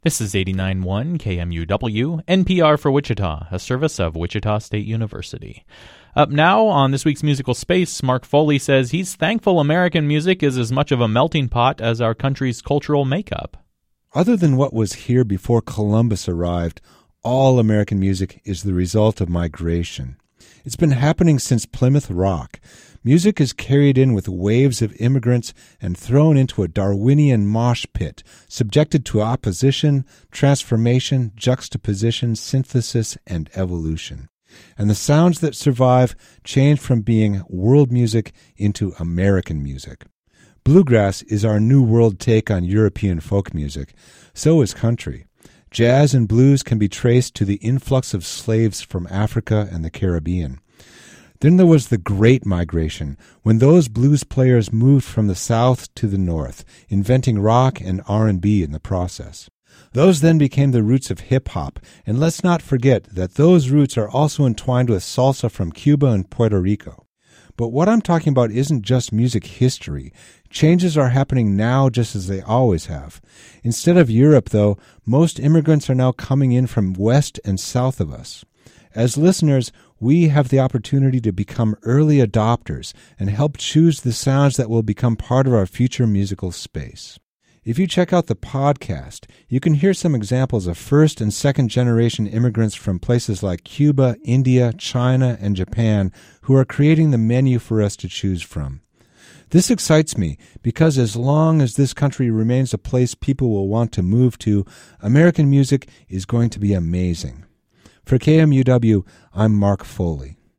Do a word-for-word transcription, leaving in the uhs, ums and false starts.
This is eighty-nine point one K M U W, N P R for Wichita, a service of Wichita State University. Up now on this week's Musical Space, Mark Foley says he's thankful American music is as much of a melting pot as our country's cultural makeup. Other than what was here before Columbus arrived, all American music is the result of migration. It's been happening since Plymouth Rock. Music is carried in with waves of immigrants and thrown into a Darwinian mosh pit, subjected to opposition, transformation, juxtaposition, synthesis, and evolution. And the sounds that survive change from being world music into American music. Bluegrass is our new world take on European folk music. So is country. Jazz and blues can be traced to the influx of slaves from Africa and the Caribbean. Then there was the Great Migration, when those blues players moved from the South to the North, inventing rock and R and B in the process. Those then became the roots of hip-hop, and let's not forget that those roots are also entwined with salsa from Cuba and Puerto Rico. But what I'm talking about isn't just music history. Changes are happening now just as they always have. Instead of Europe, though, most immigrants are now coming in from west and south of us. As listeners, we have the opportunity to become early adopters and help choose the sounds that will become part of our future musical space. If you check out the podcast, you can hear some examples of first and second generation immigrants from places like Cuba, India, China, and Japan who are creating the menu for us to choose from. This excites me because as long as this country remains a place people will want to move to, American music is going to be amazing. For K M U W, I'm Mark Foley.